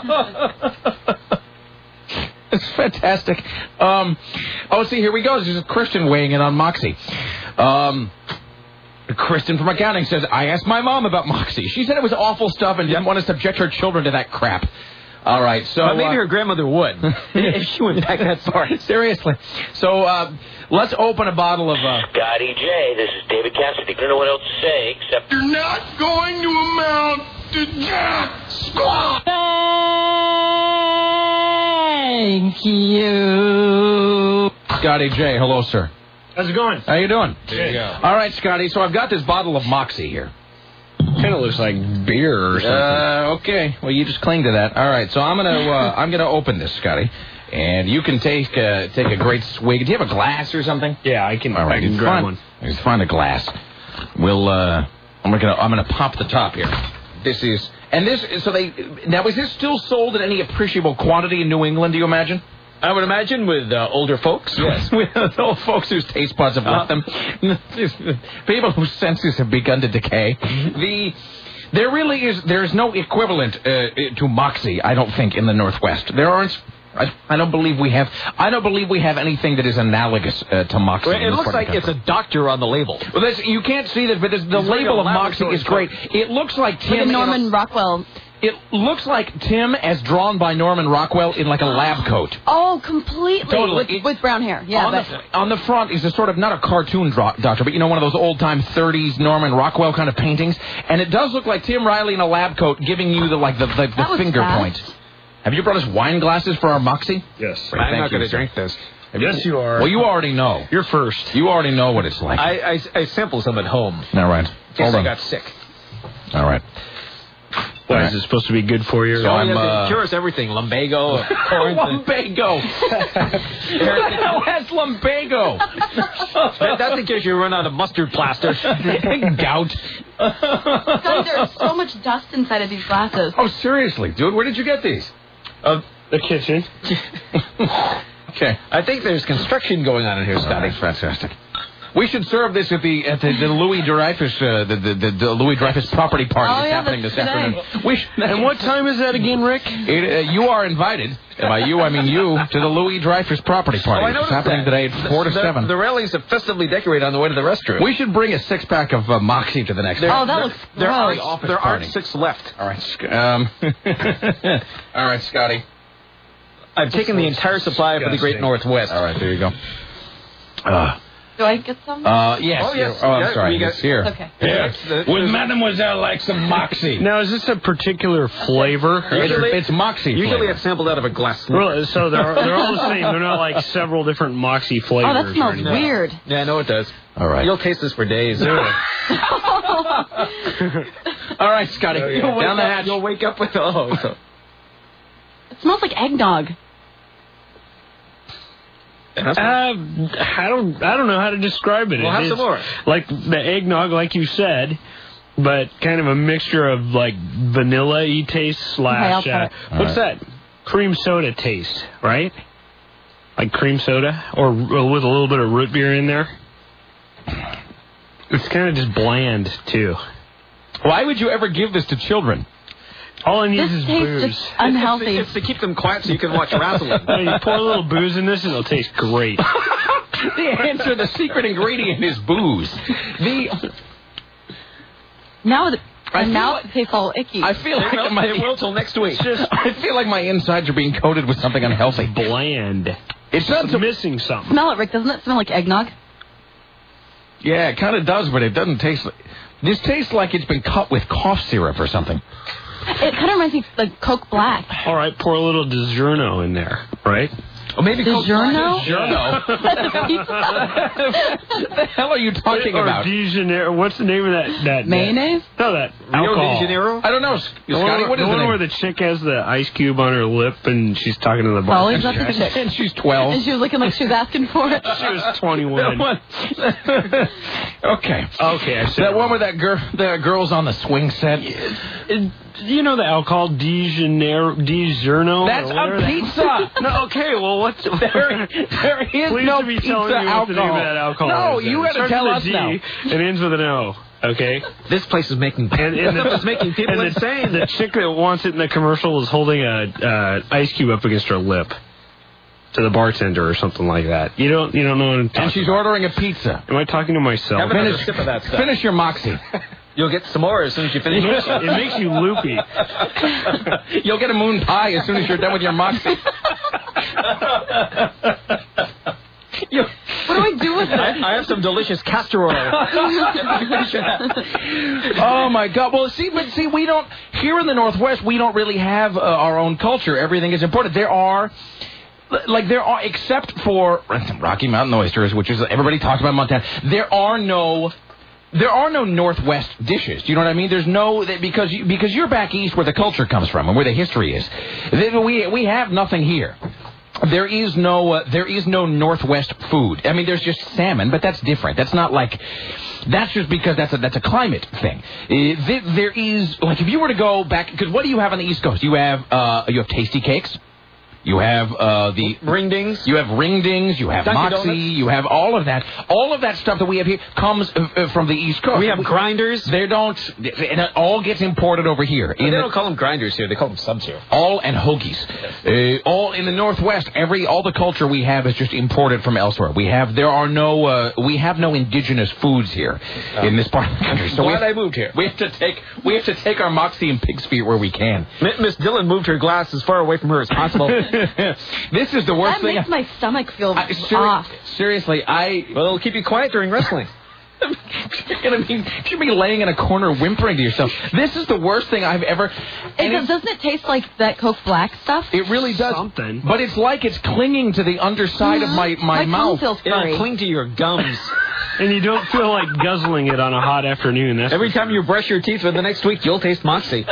It's fantastic. Um, oh, see, here we go. This is Christian weighing in on Moxie. Um... Kristen from accounting says, I asked my mom about Moxie. She said it was awful stuff and didn't want to subject her children to that crap. All right, so... Well, maybe uh, her grandmother would, if she went back that far. Seriously. So, uh, let's open a bottle of... Uh... Scotty J, this is David Cassidy. I don't know what else to say, except... You're not going to amount to jack squat! Thank you. Scotty J, hello, sir. How's it going? How you doing? There you go. All right, Scotty, so I've got this bottle of Moxie here. Kind of looks like beer or something. Uh, okay. Well, you just cling to that. All right, so I'm gonna uh, I'm gonna open this, Scotty, and you can take uh, take a great swig. Do you have a glass or something? Yeah, I can. All right, I can grab find, one. Let's find a glass. We'll uh, I'm gonna I'm gonna pop the top here. This is and this so they now is this still sold in any appreciable quantity in New England? Do you imagine? I would imagine with uh, older folks. Yes, with old folks whose taste buds have left uh, them. People whose senses have begun to decay. The there really is there is no equivalent uh, to Moxie, I don't think, in the Northwest. There aren't. I, I don't believe we have. I don't believe we have anything that is analogous uh, to Moxie. Well, it looks like it's a doctor on the label. Well, this, you can't see this, but this, the He's label of Moxie is great. It looks like Tim. Like a Norman Rockwell. It looks like Tim as drawn by Norman Rockwell in like a lab coat. Oh, completely. Totally. With, It, with brown hair. Yeah. On, but... the, on the front is a sort of, not a cartoon dro- doctor, but you know, one of those old-time thirties Norman Rockwell kind of paintings. And it does look like Tim Riley in a lab coat giving you the like the, the, the finger fast. point. Have you brought us wine glasses for our Moxie? Yes. Great, I'm not going to sir. drink this. Yes, you are. Well, you already know. You're first. You already know what it's like. I, I, I sampled some at home. All right. In case Hold I on. got sick. All right. Why, All is it supposed to be good for you? So oh, I'm, yeah, uh... it cures everything. Lumbago. Lumbago. Who the hell has lumbago? that, that's in case you run out of mustard plaster. Gout. God, there's so much dust inside of these glasses. Oh, seriously, dude? Where did you get these? Uh, the kitchen. Okay. I think there's construction going on in here, Scotty. Oh, that's fantastic. We should serve this at the at the, the Louis Dreyfus uh, the, the, the Louis Dreyfus property party Oh, that's yeah, happening that's this today. afternoon. We should, And what time is that again, Rick? It, uh, you are invited. And by you, I mean you, to the Louis Dreyfus property party. Oh, I It's noticed happening that. today at four to the, seven. The railings are festively decorated on the way to the restroom. We should bring a six pack of uh, Moxie to the next. There, Oh, that there, looks there gross. aren't, Office there aren't party. six left. All right, Sc- um, all right, Scotty. I've taken the entire supply for the Great disgusting. Northwest. All right, there you go. Uh, Do I get some? uh, yes. Oh, yes. Oh, I'm Yeah, sorry. we got- It's here. Okay. Yeah. Would Mademoiselle like some Moxie? Now, is this a particular flavor? Usually- it's Moxie. Usually flavor. it's sampled out of a glass. Really? So they're, they're all the same. They're not like several different Moxie flavors. Oh, that smells or anything. weird. Yeah, I know it does. All right. You'll taste this for days. All right, Scotty. Oh, yeah. Down You'll the wake up- hatch. You'll wake up with oh. So. It smells like eggnog. Uh, I don't. I don't know how to describe it. Well, It have is some more. Like the eggnog, like you said, but kind of a mixture of like vanilla-y taste slash. Okay, I'll uh, try what's that? Cream soda taste, right? Like cream soda, or, or with a little bit of root beer in there. It's kind of just bland, too. Why would you ever give this to children? All I need This is tastes booze. just unhealthy. It's to keep them quiet so you can watch wrestling. No, you pour a little booze in this and it'll taste great. The answer, the secret ingredient is booze. The Now, the, I and feel now like- it tastes all icky. I feel like will, my it will till next week. I feel like my insides are being coated with something unhealthy. Bland. It's not It's so missing something. Smell it, Rick. Doesn't it smell like eggnog? Yeah, it kind of does, but it doesn't taste like... This tastes like it's been cut with cough syrup or something. It kind of reminds me of like Coke Black. All right, pour a little DiGiorno in there, right? Or maybe DiGiorno? DiGiorno? What the hell are you talking or about? DiGiorno. What's the name of that? that Mayonnaise? That, no, that Rio alcohol. de Janeiro? I don't know, The Scotty. one, What is the the one name? where the chick has the ice cube on her lip and she's talking to the Polly's bartender. not the chick. And she's twelve. And she was looking like she was asking for it. She was twenty-one. Okay. Okay, I said That it one wrong. where that girl, the girl's on the swing set. It- you know the alcohol DiGiorno? DiGiorno? That's or whatever a that- pizza. No, okay, well, what's... There, there is Please no be pizza telling me what the name alcohol. of that alcohol No, is. you It got to starts tell with a us G now. and ends with an O, okay? This place is making And, and this the, is making people and the, insane. the chick that wants it in the commercial is holding a uh, ice cube up against her lip to the bartender or something like that. You don't you don't know what I'm talking And she's about. ordering a pizza. Am I talking to myself? Have another Finish, sip of that stuff. finish your Moxie. You'll get some more as soon as you finish. It makes you loopy. You'll get a moon pie as soon as you're done with your Moxie. You- What do I do with it? I, I have some delicious castor oil. Oh my God! Well, see, but see, we don't here in the Northwest. We don't really have uh, our own culture. Everything is imported. There are. Like there are, except for Rocky Mountain oysters, which is everybody talks about in Montana. There are no, there are no Northwest dishes. Do you know what I mean? There's no because you, because you're back east where the culture comes from and where the history is. We we have nothing here. There is no uh, there is no Northwest food. I mean, there's just salmon, but that's different. That's not like. That's just because that's a that's a climate thing. Uh, there, there is like if you were to go back because what do you have on the East Coast? You have uh, you have tasty cakes. You have uh, the ring dings. You have ring dings. You have Dunkin' Moxie. Donuts. You have all of that. All of that stuff that we have here comes uh, uh, from the East Coast. We have grinders. They don't. And it all gets imported over here. They In the- don't call them grinders here. They call them subs here. all and hoagies. Uh, all in the Northwest, every all the culture we have is just imported from elsewhere. We have there are no uh, we have no indigenous foods here in this part of the country. So we Glad have, I moved here. we have to take we have to take our Moxie and pig's feet where we can. M- Miss Dillon moved her glass as far away from her as possible. This is the worst That thing. makes my stomach feel I, seri- off. seriously, I. Well, it'll keep you quiet during wrestling. You're gonna be, you should be laying in a corner whimpering to yourself. This is the worst thing I've ever. It, and doesn't it taste like that Coke Black stuff? It really does. Something. But it's like it's clinging to the underside of my, my, My tongue mouth. feels furry. It'll cling to your gums. And you don't feel like guzzling it on a hot afternoon. That's Every for time you brush your teeth for the next week, you'll taste Moxie.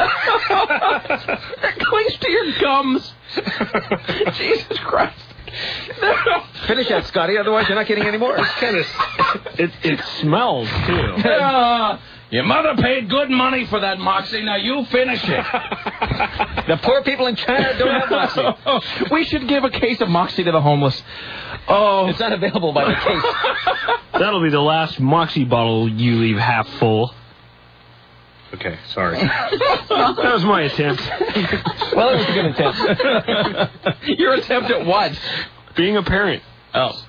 It clings to your gums. Jesus Christ. Finish that, Scotty. Otherwise, you're not getting any more. It's kind of it. It smells too. Uh, your mother paid good money for that Moxie. Now you finish it. The poor people in China don't have Moxie. We should give a case of Moxie to the homeless. Oh, It's not available by the case. That'll be the last Moxie bottle you leave half full. Okay, sorry. That was my attempt. Well, it was a good attempt. Your attempt at what? Being a parent. Oh.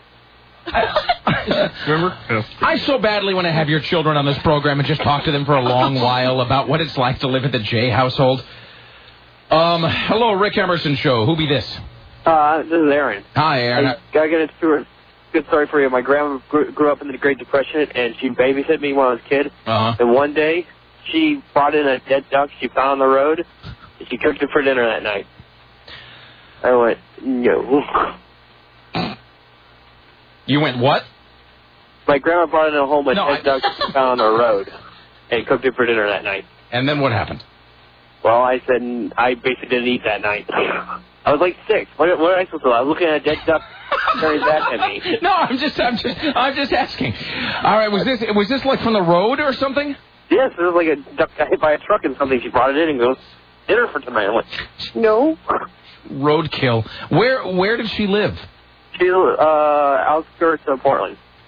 Remember? Oh. I so badly want to have your children on this program and just talk to them for a long while about what it's like to live at the J household. Um, hello, Rick Emerson Show. Who be this? Uh, this is Aaron. Hi, Aaron. I gotta get it through. Good story for you. My grandma grew, grew up in the Great Depression, and she babysit me when I was a kid. Uh-huh. And one day, she brought in a dead duck she found on the road, and she cooked it for dinner that night. I went, no. You went what? My grandma brought in a home a No, dead I- duck she found on the road, and cooked it for dinner that night. And then what happened? Well, I said I basically didn't eat that night. I was like six. What, what am I supposed to do? I was looking at a dead duck staring back at me. No, I'm just, I'm just, I'm just asking. All right, was this, was this like from the road or something? Yes, it was like a duck got hit by a truck and something. She brought it in and goes, dinner for tonight. I'm like, no. Roadkill. Where, where did she live? She's uh, outskirts of Portland. Oh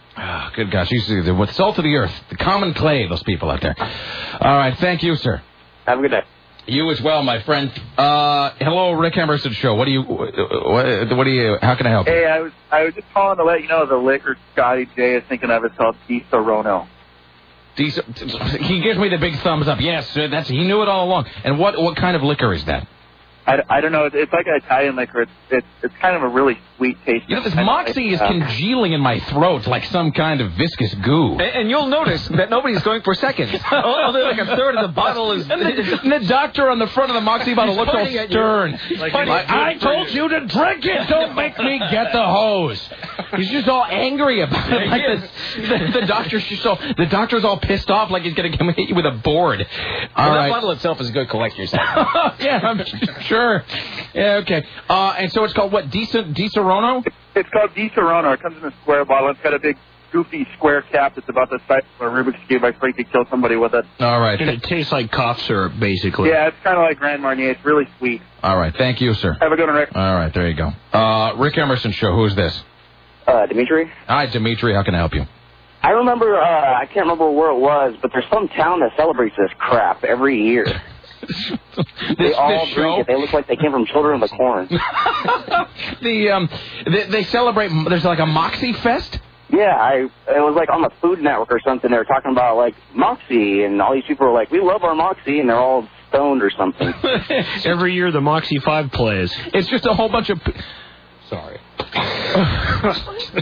good gosh. He's the, with salt of the earth, the common clay, those people out there. All right, thank you, sir. Have a good day. You as well, my friend. Uh, hello, Rick Emerson Show. What do you, what, what do you, how can I help you? Hey, I was I was just calling to let you know the liquor Scotty J is thinking of is called Di Serono. Di, he gives me the big thumbs up. Yes, that's he knew it all along. And what what kind of liquor is that? I, I don't know. It's like an Italian liquor. It's it's, it's kind of a really sweet taste. You know, this Moxie is congealing in my throat like some kind of viscous goo. And, and you'll notice that nobody's going for seconds. Only like a third of the bottle is... And the, and the doctor on the front of the Moxie bottle looks all stern. Like, like, I told you to drink it. Don't make me get the hose. He's just all angry about it. Like this, the, the doctor's just so... The doctor's all pissed off like he's going to hit you with a board. All well, right. That bottle itself is a good collector's item. Yeah, I'm sure. Yeah, okay. Uh, and so it's called what? Di Serono? It's called Di Serono. It comes in a square bottle. It's got a big, goofy square cap that's about the size of a Rubik's Cube. I think you could kill somebody with it. All right. And it tastes like cough syrup, basically. Yeah, it's kind of like Grand Marnier. It's really sweet. All right. Thank you, sir. Have a good one, Rick. All right. There you go. Uh, Rick Emerson Show. Who's this? Uh, Dimitri? Hi, Dimitri. How can I help you? I remember, uh, I can't remember where it was, but there's some town that celebrates this crap every year. this, they all this drink show? it. They look like they came from Children of the Corn. the um, they, they celebrate. There's like a Moxie Fest. Yeah, I it was like on the Food Network or something. They were talking about like Moxie, and all these people were like, "We love our Moxie," and they're all stoned or something. Every year the Moxie Five plays. It's just a whole bunch of. Sorry. uh.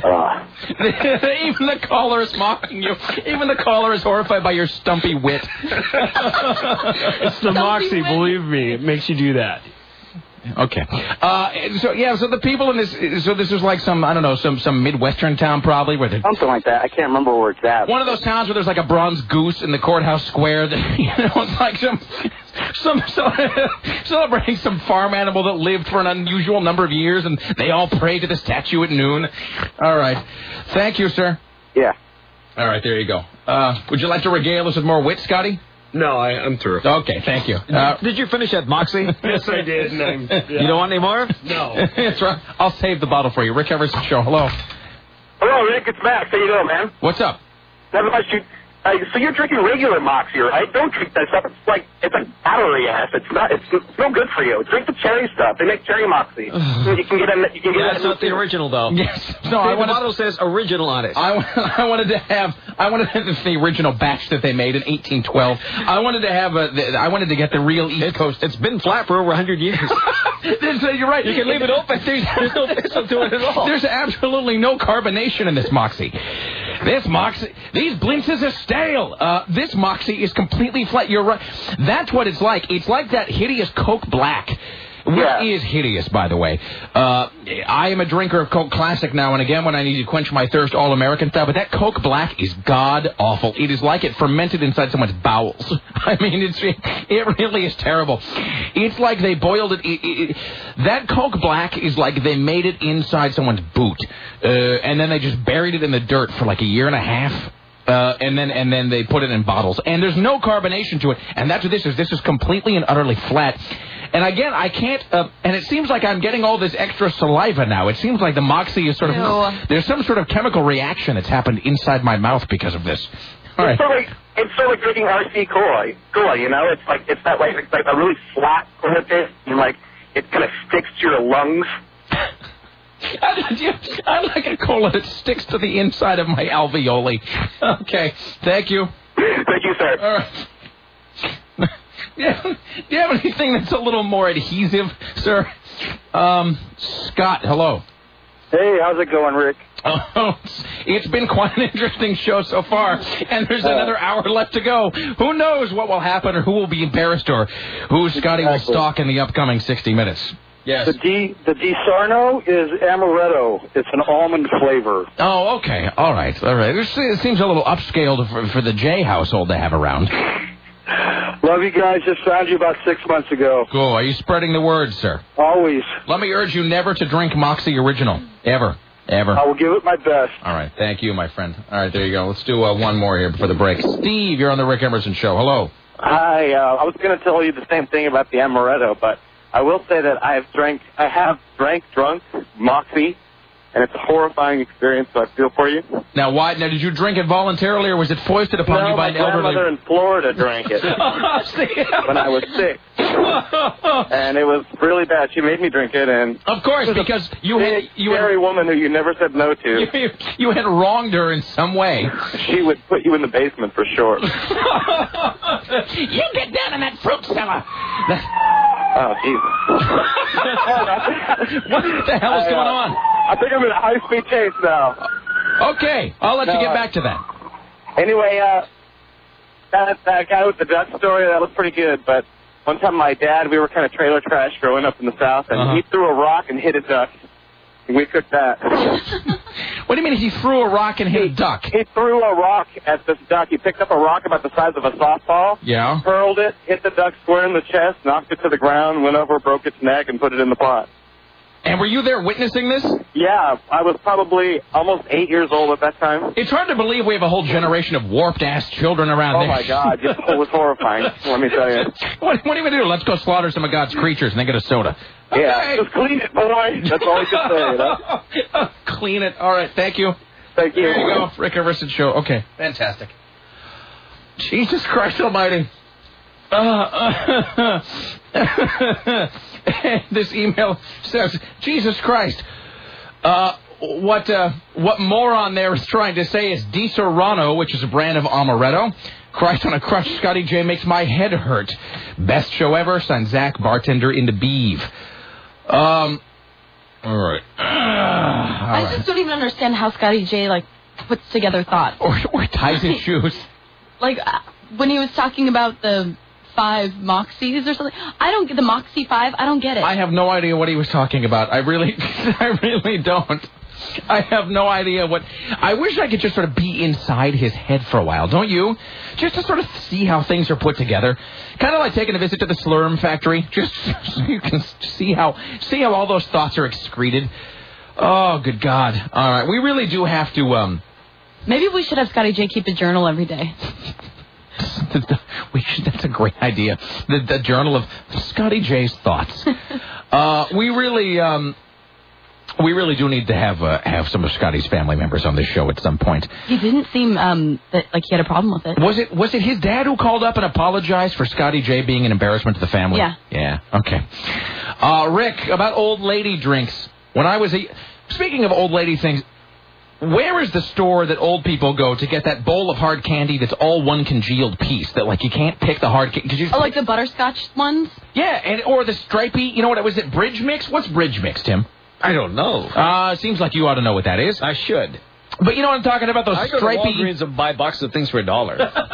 Even the caller is mocking you. Even the caller is horrified by your stumpy wit. It's the Moxie, believe me. It makes you do that. Okay. Uh, so yeah, so the people in this, so this is like some, I don't know, some some Midwestern town probably where they're something like that. I can't remember where it's at. One of those towns where there's like a bronze goose in the courthouse square. That, you know, it's like some some, some celebrating some farm animal that lived for an unusual number of years, and they all pray to the statue at noon. All right. Thank you, sir. Yeah. All right, there you go. Uh, would you like to regale us with more wit, Scotty? No, I, I'm through. Okay, thank you. Uh, did you finish that, Moxie? Yes, I did. And I'm, yeah. You don't want any more? No. That's right. I'll save the bottle for you. Rick Emerson Show. Hello. Hello, Rick. It's Max. How you doing, man? What's up? Never much. You, uh, so you're drinking regular Moxie, right? Don't drink that stuff. It's like it's like battery ass. It's not. It's, it's no good for you. Drink the cherry stuff. They make cherry Moxie. So you can get a. You can get yeah, a, that's not the original, though. Yes. No, See, I the wanted, bottle says original on it. I, I wanted to have. I wanted to have the original batch that they made in eighteen twelve. I wanted to have a. The, I wanted to get the real East it's, Coast. It's been flat for over one hundred years. You're right. You can leave it open. There's, there's no pixel to it at all. There's absolutely no carbonation in this Moxie. This Moxie, these blintzes are stale. Uh, this Moxie is completely flat. You're right. That's what it's like. It's like that hideous Coke Black. Which yeah. is hideous, by the way. Uh, I am a drinker of Coke Classic now and again when I need to quench my thirst, all-American style, but that Coke Black is god-awful. It is like it fermented inside someone's bowels. I mean, it's, it really is terrible. It's like they boiled it, it, it. That Coke Black is like they made it inside someone's boot, uh, and then they just buried it in the dirt for like a year and a half. Uh, and then and then they put it in bottles. And there's no carbonation to it. And that's what this is. This is completely and utterly flat. And again, I can't, uh, and it seems like I'm getting all this extra saliva now. It seems like the Moxie is sort of, Ew. there's some sort of chemical reaction that's happened inside my mouth because of this. All right. It's sort of like, it's sort of like drinking R C cola. Cola, you know? It's like, it's that like, it's like a really flat cola taste, and like, it kind of sticks to your lungs. I like a cola that sticks to the inside of my alveoli. Okay. Thank you. Thank you, sir. All right. Yeah. Do you have anything that's a little more adhesive, sir? Um, Scott, hello. Hey, how's it going, Rick? Oh, it's been quite an interesting show so far, and there's uh, another hour left to go. Who knows what will happen or who will be embarrassed or who Scotty will stalk in the upcoming sixty minutes. Yes. The Di the Di Sarno is amaretto. It's an almond flavor. Oh, okay. All right. All right. It seems a little upscale for, for the J household to have around. Love you guys. Just found you about six months ago. Cool. Are you spreading the word, sir? Always. Let me urge you never to drink Moxie Original. Ever. Ever. I will give it my best. All right. Thank you, my friend. All right. There you go. Let's do uh, one more here before the break. Steve, you're on the Rick Emerson Show. Hello. Hi. Uh, I was going to tell you the same thing about the amaretto, but I will say that I have drank, I have drank, drunk Moxie, and it's a horrifying experience, so I feel for you. Now, why? Now, did you drink it voluntarily, or was it foisted upon no, you by my an elderly? grandmother in Florida drank it when I was sick, and it was really bad. She made me drink it, and of course, because you had you scary had, woman who you never said no to. You, you had wronged her in some way. She would put you in the basement for sure. You get down in that fruit cellar. Oh, Jesus. What the hell is I, uh, going on? I think I'm in a high-speed chase now. Okay, I'll let no, you get back to that. Anyway, uh, that, that guy with the duck story, that was pretty good, but one time my dad, we were kind of trailer trash growing up in the South, and uh-huh. he threw a rock and hit a duck. We cooked that. What do you mean he threw a rock and hit he, a duck? He threw a rock at this duck. He picked up a rock about the size of a softball. Yeah. Hurled it, hit the duck square in the chest, knocked it to the ground, went over, broke its neck, and put it in the pot. And were you there witnessing this? Yeah, I was probably almost eight years old at that time. It's hard to believe we have a whole generation of warped-ass children around oh there. Oh, my God. It was horrifying, let me tell you. What, what are you going to do? Let's go slaughter some of God's creatures and then get a soda. Okay. Yeah, just clean it, boy. That's all I can say, you know? Clean it. All right, thank you. Thank you. There you go, Rick Emerson Show. Okay, fantastic. Jesus Christ almighty. Uh, uh, this email says, Jesus Christ. Uh, what uh, what moron there is trying to say is Di Serrano, which is a brand of amaretto. Christ on a crutch, Scotty J makes my head hurt. Best show ever. Signed Zach, bartender in the Beeve. Um, all right. Uh, all I right. just don't even understand how Scotty J, like, puts together thoughts. Or, or ties his shoes. Like, uh, when he was talking about the five Moxies or something. I don't get the Moxie five. I don't get it. I have no idea what he was talking about. I really, I really don't. I have no idea what... I wish I could just sort of be inside his head for a while, don't you? Just to sort of see how things are put together. Kind of like taking a visit to the Slurm factory, just so you can see how see how all those thoughts are excreted. Oh, good God. All right, we really do have to... um. Maybe we should have Scotty J keep a journal every day. we should, that's a great idea. The, the journal of Scotty J's thoughts. uh, we really... um. We really do need to have uh, have some of Scotty's family members on this show at some point. He didn't seem um, that, like he had a problem with it. Was it was it his dad who called up and apologized for Scotty J being an embarrassment to the family? Yeah. Yeah. Okay. Uh, Rick, about old lady drinks. When I was a... Speaking of old lady things, where is the store that old people go to get that bowl of hard candy that's all one congealed piece? That, like, you can't pick the hard candy. Oh, like the butterscotch ones? Yeah, and or the stripey... You know what? Was it Bridge Mix? What's Bridge Mix, Tim? I don't know. Uh, seems like you ought to know what that is. I should. But you know what I'm talking about? Those I stripey... go to Walgreens and buy boxes of things for a dollar.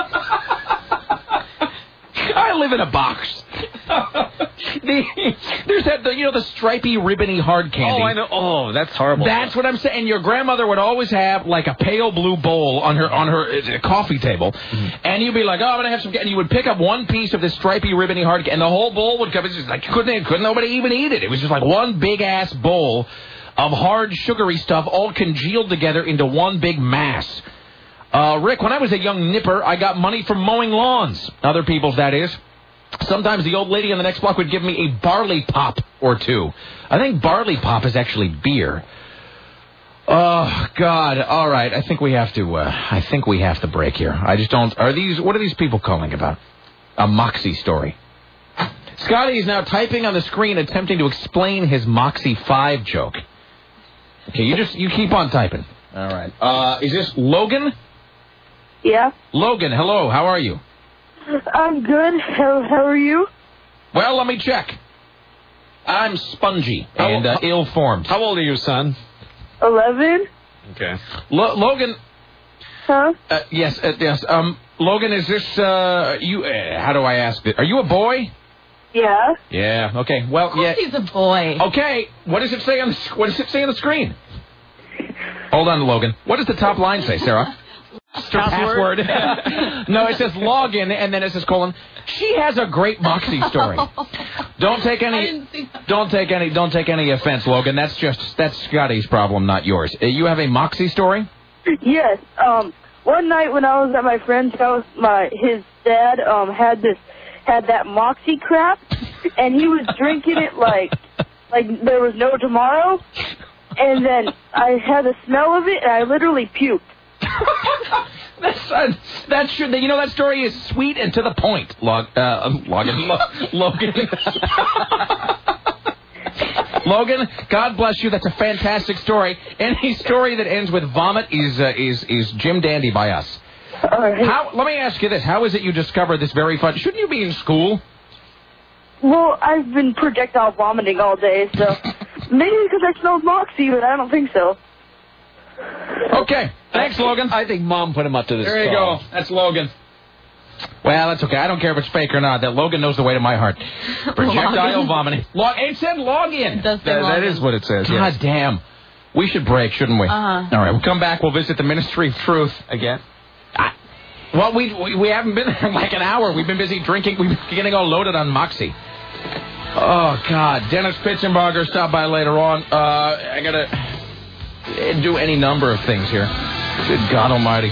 I live in a box. the, there's that, the, you know, the stripy, ribbony hard candy. Oh, I know. Oh, that's horrible. That's what I'm saying. Your grandmother would always have like a pale blue bowl on her on her uh, coffee table, mm-hmm. and you'd be like, "Oh, I'm gonna have some," and you would pick up one piece of this stripy, ribbony hard candy, and the whole bowl would come. It's just like couldn't couldn't nobody even eat it. It was just like one big ass bowl of hard, sugary stuff, all congealed together into one big mass. Uh, Rick, when I was a young nipper, I got money from mowing lawns. Other people's, that is. Sometimes the old lady on the next block would give me a barley pop or two. I think barley pop is actually beer. Oh, God. All right. I think we have to, uh, I think we have to break here. I just don't, are these, what are these people calling about? A Moxie story. Scotty is now typing on the screen, attempting to explain his Moxie five joke. Okay, you just, you keep on typing. All right. Uh, is this Logan? Yeah. Logan, hello. How are you? I'm good. How, how are you? Well, let me check. I'm spongy how, and uh, ill-formed. How old are you, son? Eleven. Okay. Lo- Logan. Huh? Uh, yes, uh, yes. Um, Logan, is this, uh, you, uh, how do I ask it? Are you a boy? Yeah. Yeah, okay. Well, of course yeah. he's a boy. Okay, what does it say on the, what does it say on the screen? Hold on, Logan. What does the top line say, Sarah? Password. Password. No, it says login, and then it says colon. She has a great Moxie story. Don't take any. Don't take any. Don't take any offense, Logan. That's just that's Scotty's problem, not yours. Uh, you have a Moxie story? Yes. Um. One night when I was at my friend's house, my his dad um had this had that Moxie crap, and he was drinking it like like there was no tomorrow. and then I had the smell of it, and I literally puked. That's uh, that should you know that story is sweet and to the point. Log, uh, Logan, Lo- Logan, Logan. God bless you. That's a fantastic story. Any story that ends with vomit is uh, is is Jim Dandy by us. All right. How? Let me ask you this: how is it you discovered this very fun? Shouldn't you be in school? Well, I've been projectile vomiting all day, so maybe because I smelled Moxie, but I don't think so. Okay. Thanks, Logan. I think Mom put him up to this. There you call. go. That's Logan. Well, that's okay. I don't care if it's fake or not. That Logan knows the way to my heart. Projectile vomiting. Log- it said log in. It does say That, log that in. is what it says. God Yes. damn. We should break, shouldn't we? Uh-huh. All right. We'll come back. We'll visit the Ministry of Truth again. I, well, we, we we haven't been there in like an hour. We've been busy drinking. We've been getting all loaded on Moxie. Oh, God. Dennis Pitzenbarger stop by later on. Uh, I got to do any number of things here. Good God almighty.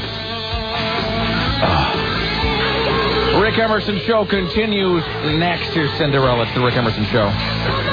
Oh. Rick Emerson Show continues next. Here's Cinderella. It's the Rick Emerson Show.